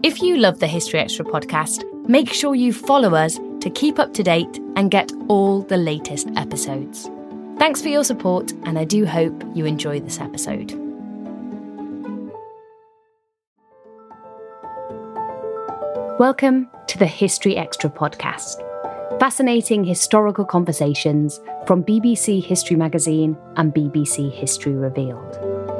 If you love the History Extra podcast, make sure you follow us to keep up to date and get all the latest episodes. Thanks for your support, and I do hope you enjoy this episode. Welcome to the History Extra podcast. Fascinating historical conversations from BBC History Magazine and BBC History Revealed.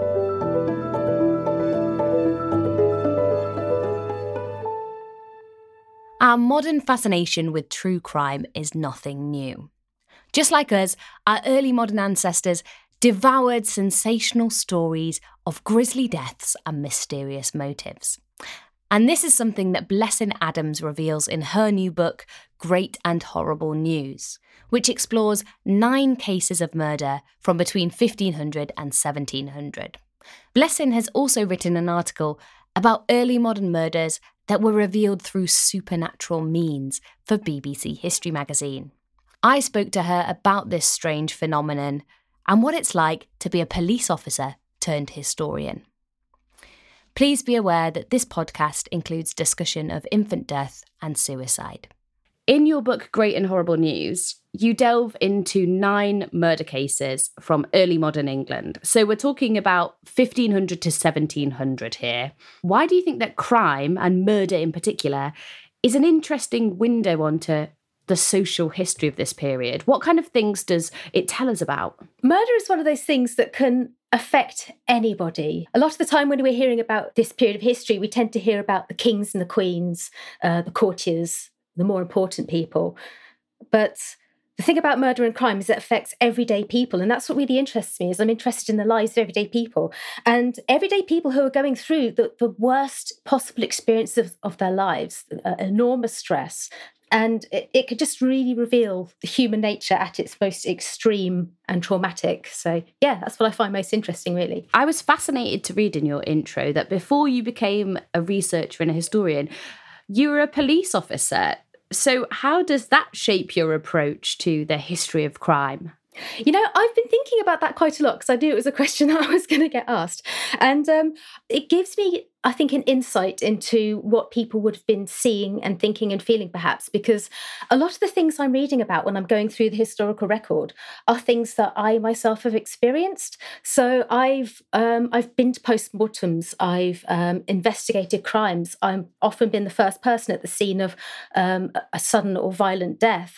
Our modern fascination with true crime is nothing new. Just like us, our early modern ancestors devoured sensational stories of grisly deaths and mysterious motives. And this is something that Blessing Adams reveals in her new book, Great and Horrible News, which explores 9 cases of murder from between 1500 and 1700. Blessing has also written an article about early modern murders that were revealed through supernatural means for BBC History Magazine. I spoke to her about this strange phenomenon and what it's like to be a police officer turned historian. Please be aware that this podcast includes discussion of infant death and suicide. In your book, Great and Horrible News, you delve into 9 murder cases from early modern England. So we're talking about 1500 to 1700 here. Why do you think that crime, and murder in particular, is an interesting window onto the social history of this period? What kind of things does it tell us about? Murder is one of those things that can affect anybody. A lot of the time when we're hearing about this period of history, we tend to hear about the kings and the queens, the courtiers, the more important people. But the thing about murder and crime is it affects everyday people. And that's what really interests me, is I'm interested in the lives of everyday people. And everyday people who are going through the worst possible experience of their lives, enormous stress. And it could just really reveal the human nature at its most extreme and traumatic. So, yeah, that's what I find most interesting, really. I was fascinated to read in your intro that before you became a researcher and a historian, you were a police officer. So how does that shape your approach to the history of crime? You know, I've been thinking about that quite a lot because I knew it was a question that I was going to get asked. And it gives me, I think, an insight into what people would have been seeing and thinking and feeling, perhaps, because a lot of the things I'm reading about when I'm going through the historical record are things that I myself have experienced. So I've been to postmortems, I've investigated crimes. I've often been the first person at the scene of a sudden or violent death.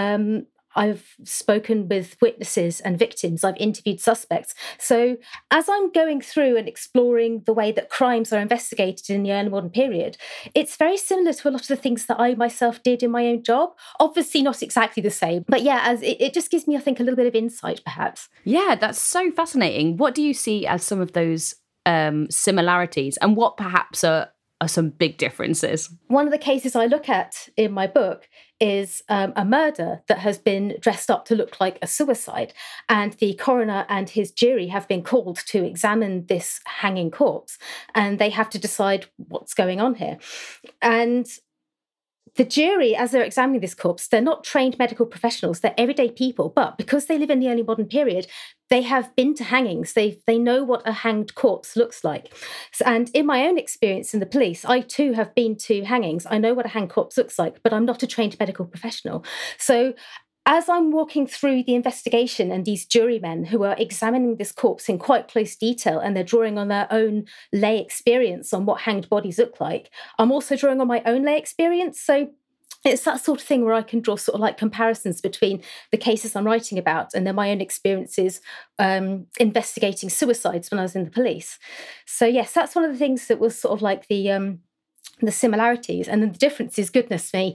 I've spoken with witnesses and victims. I've interviewed suspects. So as I'm going through and exploring the way that crimes are investigated in the early modern period, it's very similar to a lot of the things that I myself did in my own job. Obviously not exactly the same, but yeah, as it just gives me, I think, a little bit of insight, perhaps. Yeah, that's so fascinating. What do you see as some of those similarities, and what perhaps are some big differences? One of the cases I look at in my book is a murder that has been dressed up to look like a suicide. And the coroner and his jury have been called to examine this hanging corpse. And they have to decide what's going on here. And the jury, as they're examining this corpse, they're not trained medical professionals, they're everyday people. But because they live in the early modern period, they have been to hangings. They know what a hanged corpse looks like. And in my own experience in the police, I too have been to hangings. I know what a hanged corpse looks like, but I'm not a trained medical professional. So as I'm walking through the investigation and these jurymen who are examining this corpse in quite close detail, and they're drawing on their own lay experience on what hanged bodies look like, I'm also drawing on my own lay experience. So it's that sort of thing where I can draw sort of like comparisons between the cases I'm writing about and then my own experiences investigating suicides when I was in the police. So yes, that's one of the things that was sort of like the similarities, and then the differences, goodness me.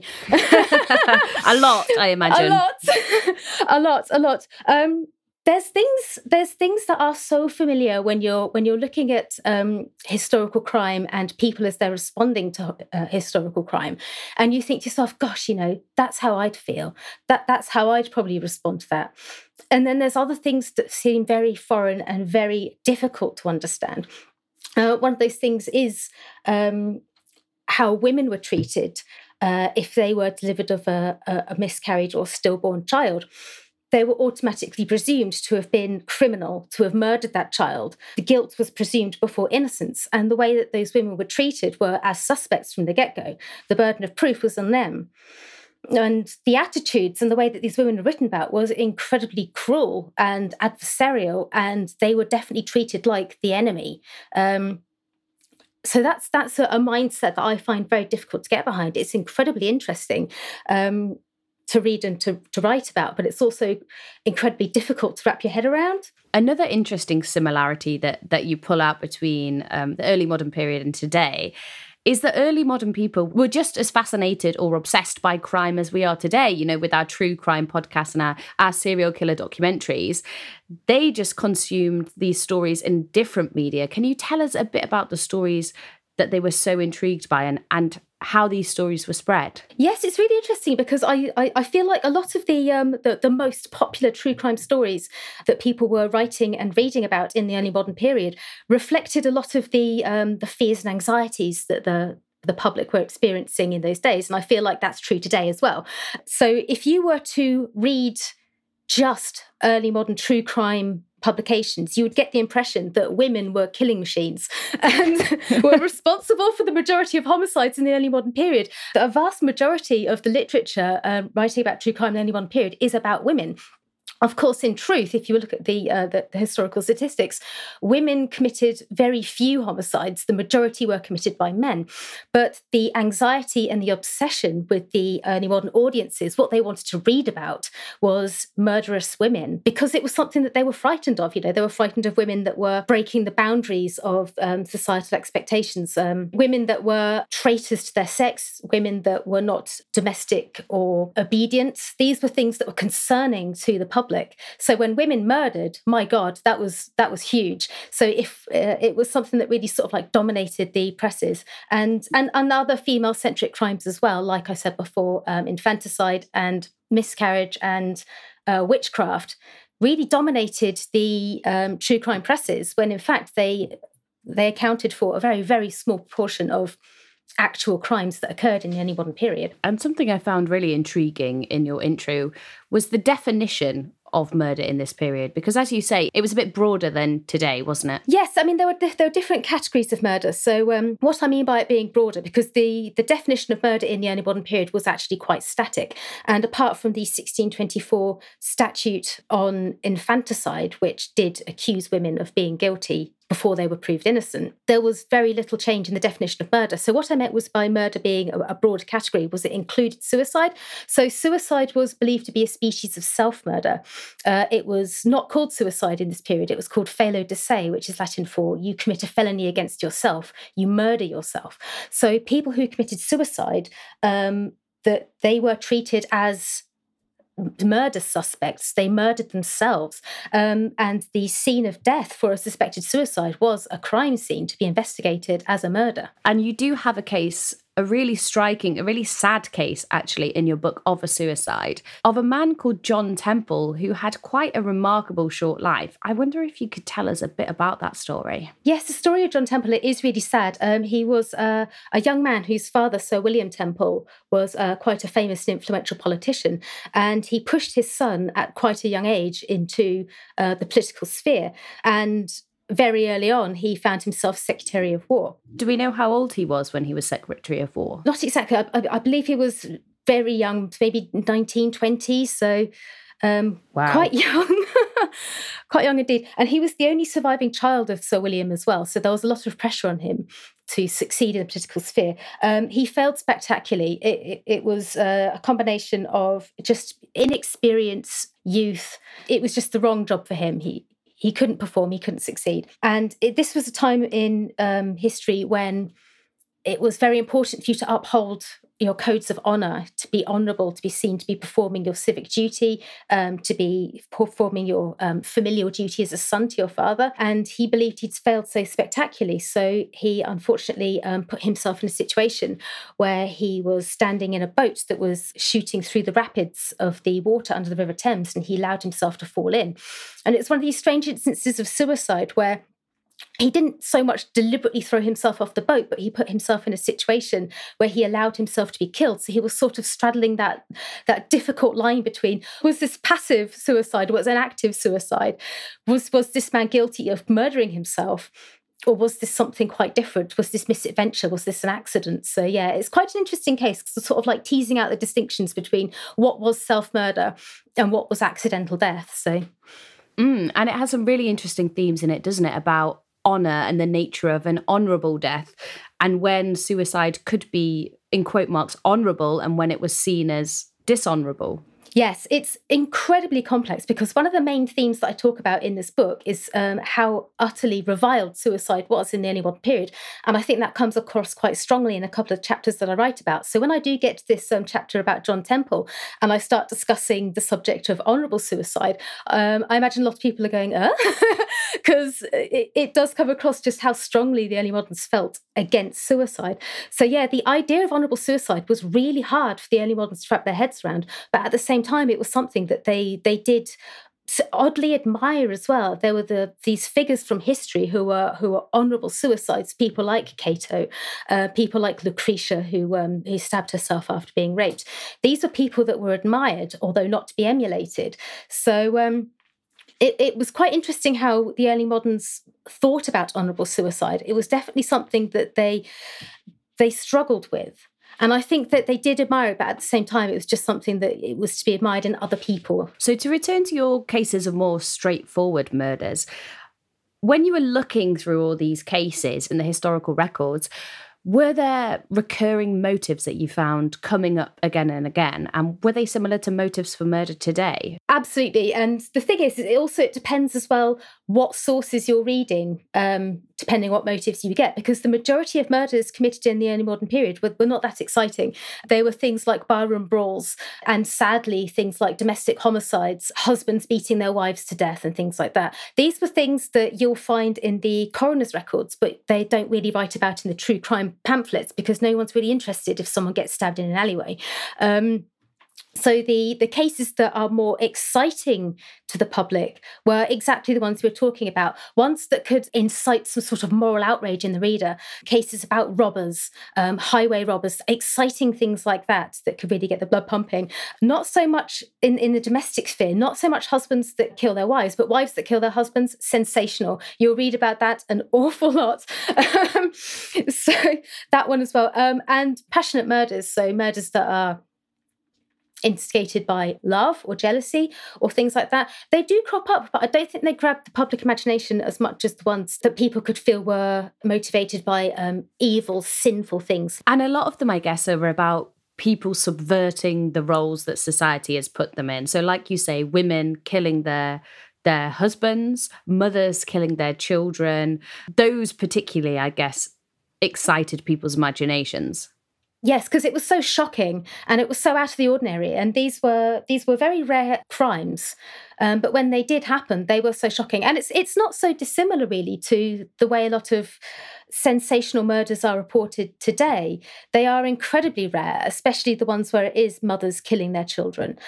A lot, I imagine. A lot. There's things that are so familiar when you're looking at historical crime and people as they're responding to historical crime, and you think to yourself, gosh, you know, that's how I'd feel. That's how I'd probably respond to that. And then there's other things that seem very foreign and very difficult to understand. One of those things is how women were treated if they were delivered of a miscarriage or stillborn child. they were automatically presumed to have been criminal, to have murdered that child. The guilt was presumed before innocence, and the way that those women were treated were as suspects from the get-go. The burden of proof was on them. And the attitudes and the way that these women were written about was incredibly cruel and adversarial, and they were definitely treated like the enemy. So that's a mindset that I find very difficult to get behind. It's incredibly interesting to read and to write about, but it's also incredibly difficult to wrap your head around. Another interesting similarity that you pull out between the early modern period and today is that early modern people were just as fascinated or obsessed by crime as we are today, with our true crime podcasts and our serial killer documentaries. They just consumed these stories in different media. Can you tell us a bit about the stories that they were so intrigued by and how these stories were spread? Yes, it's really interesting because I feel like a lot of the most popular true crime stories that people were writing and reading about in the early modern period reflected a lot of the fears and anxieties that the public were experiencing in those days. And I feel like that's true today as well. So if you were to read just early modern true crime publications, you would get the impression that women were killing machines and were responsible for the majority of homicides in the early modern period. A vast majority of the literature writing about true crime in the early modern period is about women. Of course, in truth, if you look at the historical statistics, women committed very few homicides. The majority were committed by men. But the anxiety and the obsession with the early modern audiences, what they wanted to read about was murderous women, because it was something that they were frightened of. They were frightened of women that were breaking the boundaries of societal expectations, women that were traitors to their sex, women that were not domestic or obedient. These were things that were concerning to the public. So when women murdered, my God, that was huge. So if it was something that really sort of like dominated the presses, and other female-centric crimes as well, like I said before, infanticide and miscarriage and witchcraft really dominated the true crime presses, when in fact they accounted for a very, very small proportion of actual crimes that occurred in the early modern period. And something I found really intriguing in your intro was the definition of murder in this period, because as you say, it was a bit broader than today, wasn't it? Yes, I mean, there were different categories of murder. So what I mean by it being broader, because the definition of murder in the early modern period was actually quite static. And apart from the 1624 statute on infanticide, which did accuse women of being guilty before they were proved innocent, there was very little change in the definition of murder. So what I meant was by murder being a broad category was it included suicide. So suicide was believed to be a species of self-murder. It was not called suicide in this period. It was called felo de se, which is Latin for you commit a felony against yourself, you murder yourself. So people who committed suicide, that they were treated as murder suspects. They murdered themselves. And the scene of death for a suspected suicide was a crime scene to be investigated as a murder. And you do have a case, a really striking, a really sad case, actually, in your book of a suicide, of a man called John Temple, who had quite a remarkable short life. I wonder if you could tell us a bit about that story. Yes, the story of John Temple is really sad. He was a young man whose father, Sir William Temple, was quite a famous and influential politician. And he pushed his son at quite a young age into the political sphere. And very early on, he found himself Secretary of War. Do we know how old he was when he was Secretary of War? Not exactly. I believe he was very young, maybe 19, 20. So Wow. Quite young. Quite young indeed. And he was the only surviving child of Sir William as well. So there was a lot of pressure on him to succeed in the political sphere. He failed spectacularly. It was a combination of just inexperience, youth. It was just the wrong job for him. He couldn't perform, he couldn't succeed. And this was a time in history when it was very important for you to uphold your codes of honour, to be honourable, to be seen to be performing your civic duty, to be performing your familial duty as a son to your father. And he believed he'd failed so spectacularly. So he unfortunately put himself in a situation where he was standing in a boat that was shooting through the rapids of the water under the River Thames, and he allowed himself to fall in. And it's one of these strange instances of suicide where he didn't so much deliberately throw himself off the boat, but he put himself in a situation where he allowed himself to be killed. So he was sort of straddling that difficult line between, was this passive suicide, was an active suicide? Was this man guilty of murdering himself? Or was this something quite different? Was this misadventure? Was this an accident? So yeah, it's quite an interesting case, sort of like teasing out the distinctions between what was self-murder and what was accidental death. So, and it has some really interesting themes in it, doesn't it? About honour and the nature of an honourable death, and when suicide could be, in quote marks, honourable, and when it was seen as dishonourable. Yes, it's incredibly complex, because one of the main themes that I talk about in this book is how utterly reviled suicide was in the early modern period. And I think that comes across quite strongly in a couple of chapters that I write about. So when I do get to this chapter about John Temple and I start discussing the subject of honourable suicide, I imagine a lot of people are going, because it does come across just how strongly the early moderns felt against suicide. So yeah, the idea of honourable suicide was really hard for the early moderns to wrap their heads around. But at the same time, it was something that they did oddly admire as well. There were these figures from history who were honourable suicides, people like Cato, people like Lucretia, who stabbed herself after being raped. These are people that were admired, although not to be emulated. So it was quite interesting how the early moderns thought about honourable suicide. It was definitely something that they struggled with. And I think that they did admire it, but at the same time, it was just something that it was to be admired in other people. So to return to your cases of more straightforward murders, when you were looking through all these cases in the historical records, were there recurring motives that you found coming up again and again? And were they similar to motives for murder today? Absolutely. And the thing is, it depends as well what sources you're reading, depending what motives you get, because the majority of murders committed in the early modern period were not that exciting. They were things like barroom brawls and, sadly, things like domestic homicides, husbands beating their wives to death and things like that. These were things that you'll find in the coroner's records, but they don't really write about in the true crime pamphlets, because no one's really interested if someone gets stabbed in an alleyway. So the cases that are more exciting to the public were exactly the ones we were talking about, ones that could incite some sort of moral outrage in the reader, cases about robbers, highway robbers, exciting things like that could really get the blood pumping. Not so much in the domestic sphere, not so much husbands that kill their wives, but wives that kill their husbands, sensational. You'll read about that an awful lot. So that one as well. And passionate murders, so murders that are instigated by love or jealousy or things like that. They do crop up, but I don't think they grab the public imagination as much as the ones that people could feel were motivated by evil, sinful things. And a lot of them, I guess, are about people subverting the roles that society has put them in. So like you say, women killing their husbands, mothers killing their children. Those particularly, I guess, excited people's imaginations. Yes, because it was so shocking and it was so out of the ordinary. And these were very rare crimes. But when they did happen, they were so shocking. And it's not so dissimilar, really, to the way a lot of sensational murders are reported today. They are incredibly rare, especially the ones where it is mothers killing their children,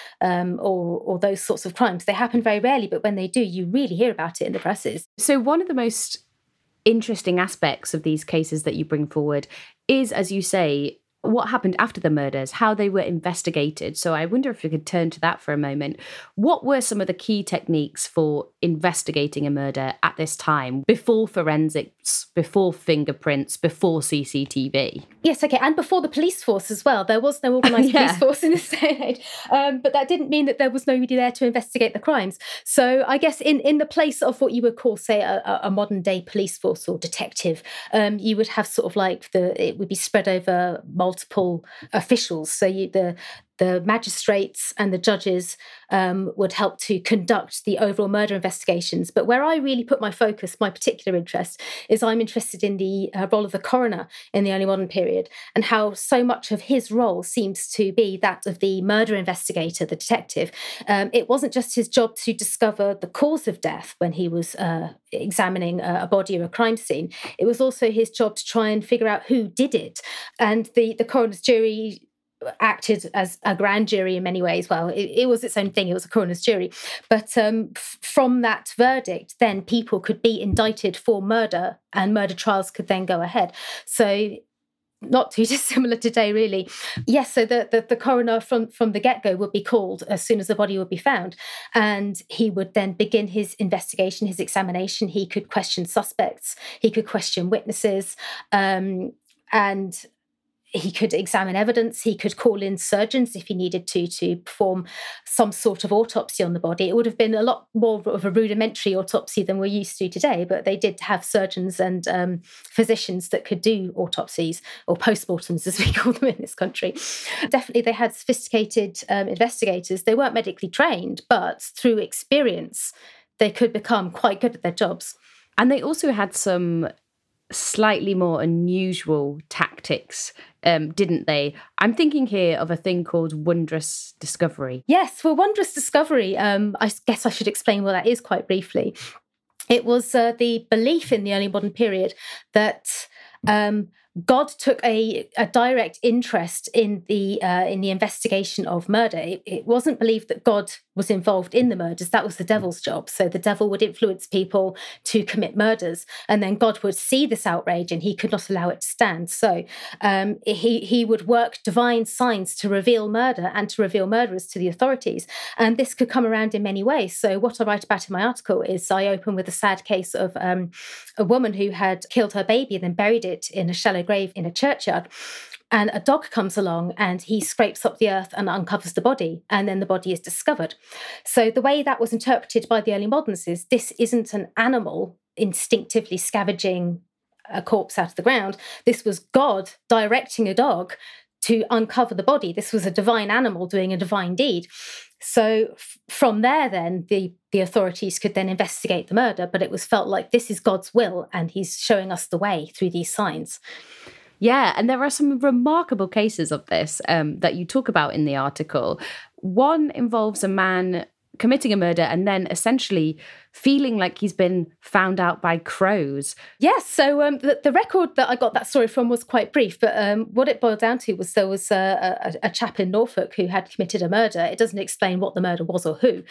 or those sorts of crimes. They happen very rarely, but when they do, you really hear about it in the presses. So one of the most interesting aspects of these cases that you bring forward is, as you say, what happened after the murders, how they were investigated. So I wonder if we could turn to that for a moment. What were some of the key techniques for investigating a murder at this time, before forensics, before fingerprints, before CCTV? Yes, okay, and before the police force as well. There was no organised police force in this day and age, but that didn't mean that there was nobody there to investigate the crimes. So I guess in the place of what you would call, say, a modern day police force or detective, you would have sort of like it would be spread over multiple officials. So the magistrates and the judges would help to conduct the overall murder investigations. But where I really put my focus, my particular interest, is I'm interested in the role of the coroner in the early modern period, and how so much of his role seems to be that of the murder investigator, the detective. It wasn't just his job to discover the cause of death when he was examining a body or a crime scene. It was also his job to try and figure out who did it. And the coroner's jury acted as a grand jury in many ways. Well, it was its own thing. It was a coroner's jury. But from that verdict, then people could be indicted for murder and murder trials could then go ahead. So not too dissimilar today, really. Yes, so the coroner from the get-go would be called as soon as the body would be found. And he would then begin his investigation, his examination. He could question suspects. He could question witnesses. And he could examine evidence. He could call in surgeons if he needed to perform some sort of autopsy on the body. It would have been a lot more of a rudimentary autopsy than we're used to today, but they did have surgeons and physicians that could do autopsies, or postmortems as we call them in this country. Definitely they had sophisticated investigators. They weren't medically trained, but through experience, they could become quite good at their jobs. And they also had some slightly more unusual tactics, didn't they? I'm thinking here of a thing called wondrous discovery. Yes, well, wondrous discovery, I guess I should explain what that is quite briefly. It was the belief in the early modern period that God took a direct interest in the investigation of murder. It wasn't believed that God was involved in the murders. That was the devil's job. So the devil would influence people to commit murders, and then God would see this outrage and he could not allow it to stand. So he would work divine signs to reveal murder and to reveal murderers to the authorities. And this could come around in many ways. So what I write about in my article is I open with a sad case of a woman who had killed her baby and then buried it in a shallow grave in a churchyard. And a dog comes along and he scrapes up the earth and uncovers the body, and then the body is discovered. So the way that was interpreted by the early moderns is this isn't an animal instinctively scavenging a corpse out of the ground. This was God directing a dog to uncover the body. This was a divine animal doing a divine deed. So from there, then, the authorities could then investigate the murder, but it was felt like this is God's will and he's showing us the way through these signs. Yeah, and there are some remarkable cases of this that you talk about in the article. One involves a man committing a murder and then essentially feeling like he's been found out by crows. Yes, so the record that I got that story from was quite brief, but what it boiled down to was there was a chap in Norfolk who had committed a murder. It doesn't explain what the murder was or who.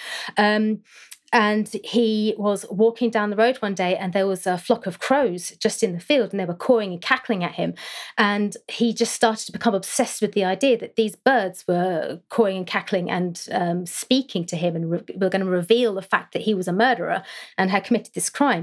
And he was walking down the road one day and there was a flock of crows just in the field and they were cawing and cackling at him. And he just started to become obsessed with the idea that these birds were cawing and cackling and speaking to him and were going to reveal the fact that he was a murderer and had committed this crime.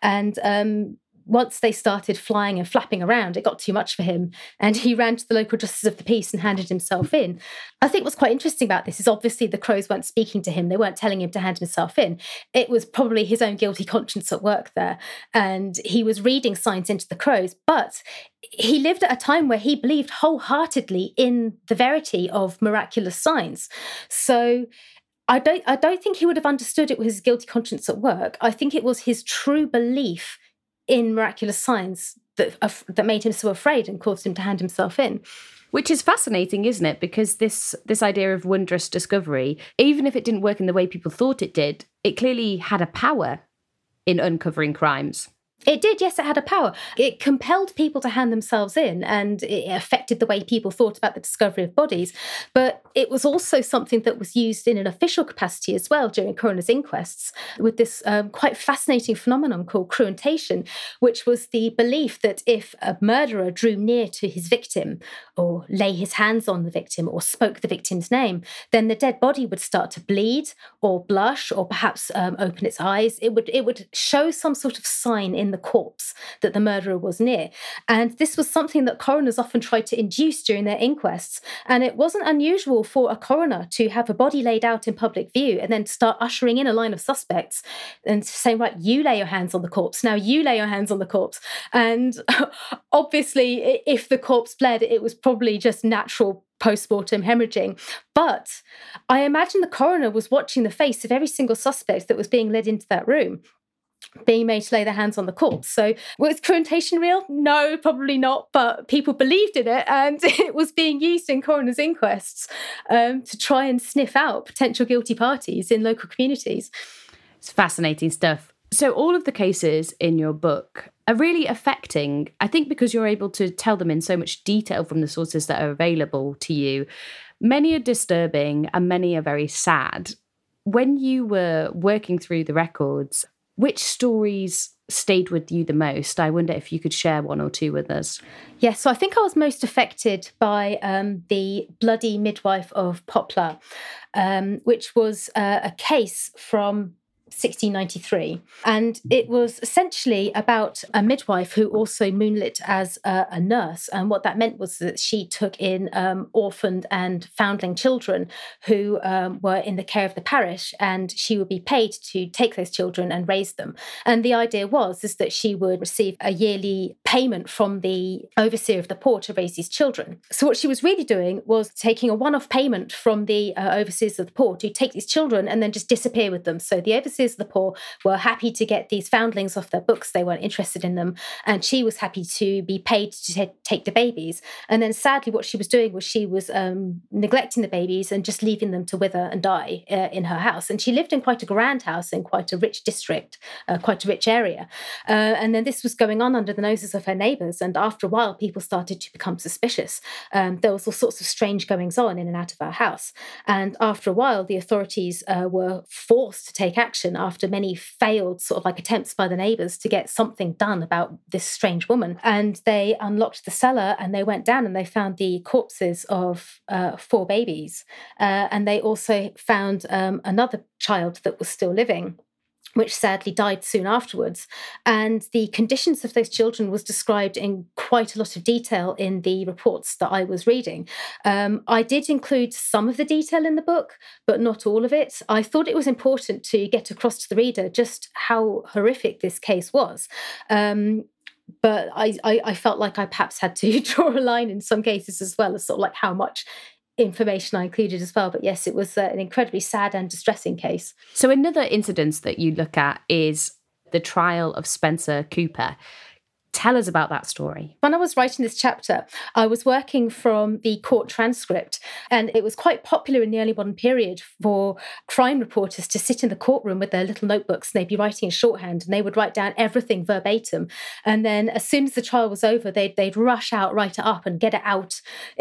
And once they started flying and flapping around, it got too much for him. And he ran to the local justice of the peace and handed himself in. I think what's quite interesting about this is obviously the crows weren't speaking to him. They weren't telling him to hand himself in. It was probably his own guilty conscience at work there. And he was reading signs into the crows. But he lived at a time where he believed wholeheartedly in the verity of miraculous signs. So I don't think he would have understood it was his guilty conscience at work. I think it was his true belief in miraculous signs that made him so afraid and caused him to hand himself in. Which is fascinating, isn't it? Because this idea of wondrous discovery, even if it didn't work in the way people thought it did, it clearly had a power in uncovering crimes. It did, yes, it had a power. It compelled people to hand themselves in and it affected the way people thought about the discovery of bodies. But it was also something that was used in an official capacity as well during coroner's inquests with this quite fascinating phenomenon called cruentation, which was the belief that if a murderer drew near to his victim or lay his hands on the victim or spoke the victim's name, then the dead body would start to bleed or blush or perhaps open its eyes. It would show some sort of sign in the corpse that the murderer was near. And this was something that coroners often tried to induce during their inquests. And it wasn't unusual for a coroner to have a body laid out in public view and then start ushering in a line of suspects and saying, right, you lay your hands on the corpse. Now you lay your hands on the corpse. And obviously, if the corpse bled, it was probably just natural post-mortem hemorrhaging. But I imagine the coroner was watching the face of every single suspect that was being led into that room, being made to lay their hands on the corpse. So was cruentation real? No, probably not, but people believed in it and it was being used in coroner's inquests to try and sniff out potential guilty parties in local communities. It's fascinating stuff. So all of the cases in your book are really affecting, I think, because you're able to tell them in so much detail from the sources that are available to you. Many are disturbing and many are very sad. When you were working through the records, which stories stayed with you the most? I wonder if you could share one or two with us. Yes, so I think I was most affected by the Bloody Midwife of Poplar, which was a case from 1693. And it was essentially about a midwife who also moonlit as a nurse. And what that meant was that she took in orphaned and foundling children who were in the care of the parish, and she would be paid to take those children and raise them. And the idea is that she would receive a yearly payment from the overseer of the poor to raise these children. So what she was really doing was taking a one-off payment from the overseers of the poor to take these children and then just disappear with them. So the overseers of the poor were happy to get these foundlings off their books. They weren't interested in them. And she was happy to be paid to take the babies. And then sadly, what she was doing was she was neglecting the babies and just leaving them to wither and die in her house. And she lived in quite a grand house in quite a rich district, quite a rich area. And then this was going on under the noses of her neighbours. And after a while, people started to become suspicious. There was all sorts of strange goings on in and out of her house. And after a while, the authorities were forced to take action after many failed sort of like attempts by the neighbours to get something done about this strange woman. And they unlocked the cellar and they went down and they found the corpses of 4 babies. And they also found another child that was still living, which sadly died soon afterwards. And the conditions of those children was described in quite a lot of detail in the reports that I was reading. I did include some of the detail in the book, but not all of it. I thought it was important to get across to the reader just how horrific this case was. But I felt like I perhaps had to draw a line in some cases as well as sort of like how much information I included as well. But yes, it was an incredibly sad and distressing case. So another incident that you look at is the trial of Spencer Cooper. Tell us about that story. When I was writing this chapter, I was working from the court transcript, and it was quite popular in the early modern period for crime reporters to sit in the courtroom with their little notebooks, and they'd be writing in shorthand, and they would write down everything verbatim. And then as soon as the trial was over, they'd rush out, write it up and get it out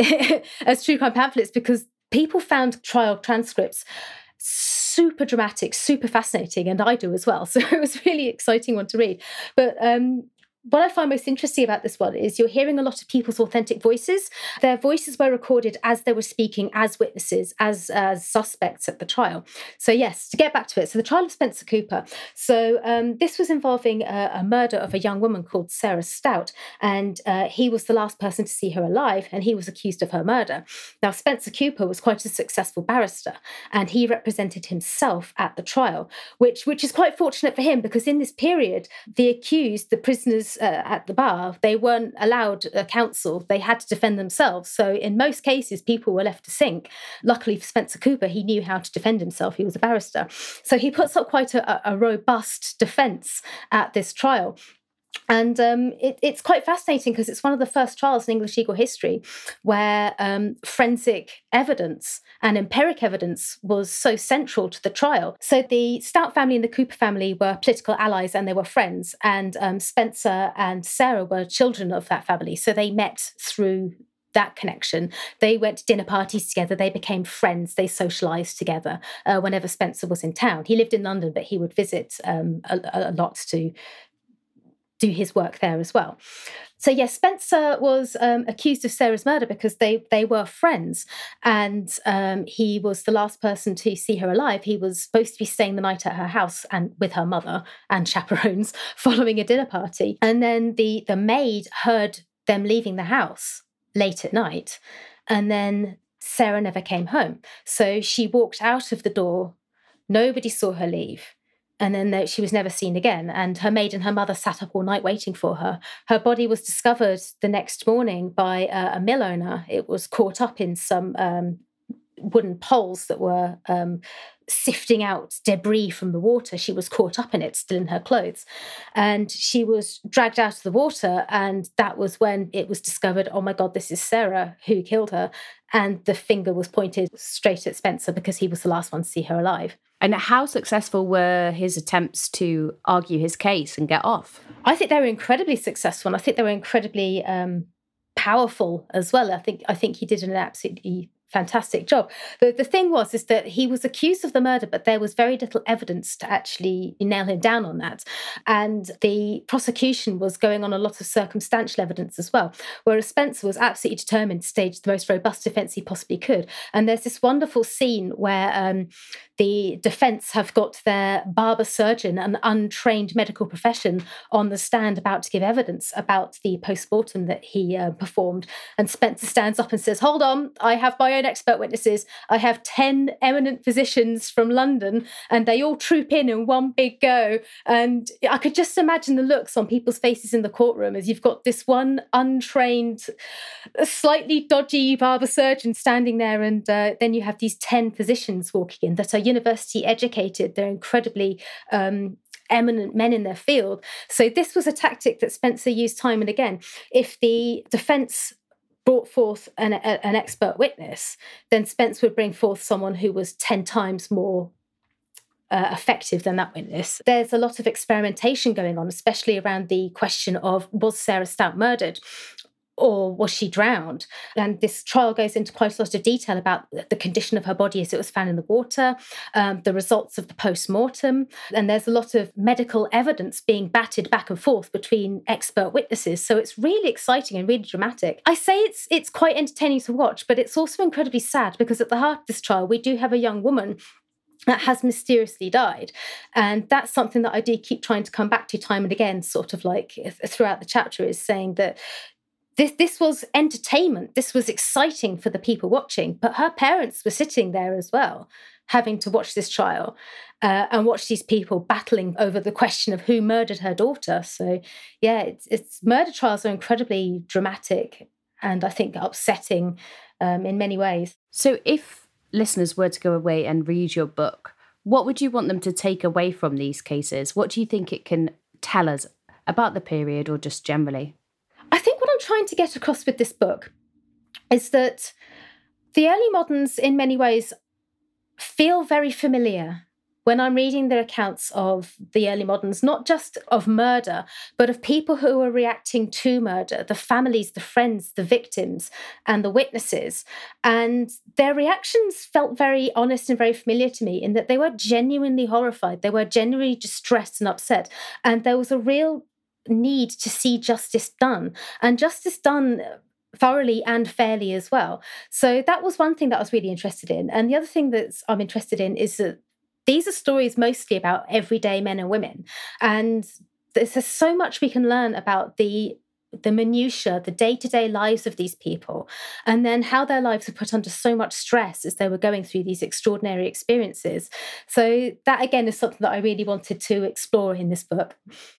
as true crime pamphlets, because people found trial transcripts super dramatic, super fascinating, and I do as well. So it was a really exciting one to read. But what I find most interesting about this one is you're hearing a lot of people's authentic voices. Their voices were recorded as they were speaking as witnesses, as suspects at the trial. So yes, to get back to it, so the trial of Spencer Cooper. So this was involving a murder of a young woman called Sarah Stout, and he was the last person to see her alive, and he was accused of her murder. Now, Spencer Cooper was quite a successful barrister, and he represented himself at the trial, which is quite fortunate for him, because in this period, the accused, the prisoners at the bar, they weren't allowed a counsel. They had to defend themselves. So in most cases, people were left to sink. Luckily for Spencer Cooper, he knew how to defend himself. He was a barrister. So he puts up quite a robust defence at this trial. And it's quite fascinating because it's one of the first trials in English legal history where forensic evidence and empiric evidence was so central to the trial. So the Stout family and the Cooper family were political allies and they were friends. And Spencer and Sarah were children of that family. So they met through that connection. They went to dinner parties together. They became friends. They socialised together whenever Spencer was in town. He lived in London, but he would visit a lot to do his work there as well. So yes, Spencer was accused of Sarah's murder because they were friends, and he was the last person to see her alive. He was supposed to be staying the night at her house and with her mother and chaperones following a dinner party. And then the maid heard them leaving the house late at night, and then Sarah never came home. So she walked out of the door. Nobody saw her leave. And then she was never seen again. And her maid and her mother sat up all night waiting for her. Her body was discovered the next morning by a mill owner. It was caught up in some wooden poles that were sifting out debris from the water. She was caught up in it, still in her clothes. And she was dragged out of the water. And that was when it was discovered, oh my God, this is Sarah who killed her. And the finger was pointed straight at Spencer because he was the last one to see her alive. And how successful were his attempts to argue his case and get off? I think they were incredibly successful, and I think they were incredibly powerful as well. I think he did an absolutely fantastic job. The thing is that he was accused of the murder, but there was very little evidence to actually nail him down on that. And the prosecution was going on a lot of circumstantial evidence as well, whereas Spencer was absolutely determined to stage the most robust defence he possibly could. And there's this wonderful scene where the defence have got their barber surgeon, an untrained medical profession, on the stand about to give evidence about the post-mortem that he performed. And Spencer stands up and says, "Hold on, I have my own expert witnesses. I have 10 eminent physicians from London, and they all troop in one big go." And I could just imagine the looks on people's faces in the courtroom as you've got this one untrained, slightly dodgy barber surgeon standing there, and then you have these 10 physicians walking in that are university educated. They're incredibly eminent men in their field. So this was a tactic that Spencer used time and again. If the defence brought forth an expert witness, then Spencer would bring forth someone who was 10 times more effective than that witness. There's a lot of experimentation going on, especially around the question of, was Sarah Stout murdered? Or was she drowned? And this trial goes into quite a lot of detail about the condition of her body as it was found in the water, the results of the post-mortem. And there's a lot of medical evidence being batted back and forth between expert witnesses. So it's really exciting and really dramatic. I say it's quite entertaining to watch, but it's also incredibly sad because at the heart of this trial, we do have a young woman that has mysteriously died. And that's something that I do keep trying to come back to time and again, sort of like throughout the chapter, is saying that this was entertainment. This was exciting for the people watching, but her parents were sitting there as well, having to watch this trial and watch these people battling over the question of who murdered her daughter. So, yeah, it's murder trials are incredibly dramatic and I think upsetting in many ways. So if listeners were to go away and read your book, what would you want them to take away from these cases? What do you think it can tell us about the period or just generally? I think what I'm trying to get across with this book is that the early moderns, in many ways, feel very familiar when I'm reading their accounts of the early moderns, not just of murder, but of people who are reacting to murder, the families, the friends, the victims, and the witnesses. And their reactions felt very honest and very familiar to me in that they were genuinely horrified. They were genuinely distressed and upset. And there was a real need to see justice done, and justice done thoroughly and fairly as well. So that was one thing that I was really interested in. And the other thing that I'm interested in is that these are stories mostly about everyday men and women. And there's so much we can learn about the minutiae, the day-to-day lives of these people, and then how their lives were put under so much stress as they were going through these extraordinary experiences. So that, again, is something that I really wanted to explore in this book.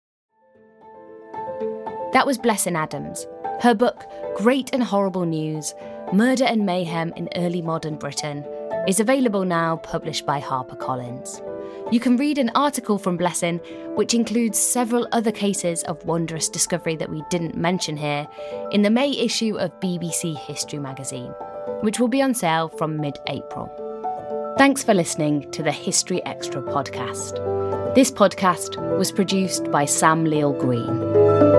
That was Blessing Adams. Her book, Great and Horrible News, Murder and Mayhem in Early Modern Britain, is available now, published by HarperCollins. You can read an article from Blessing, which includes several other cases of wondrous discovery that we didn't mention here, in the May issue of BBC History magazine, which will be on sale from mid-April. Thanks for listening to the History Extra podcast. This podcast was produced by Sam Leal Green.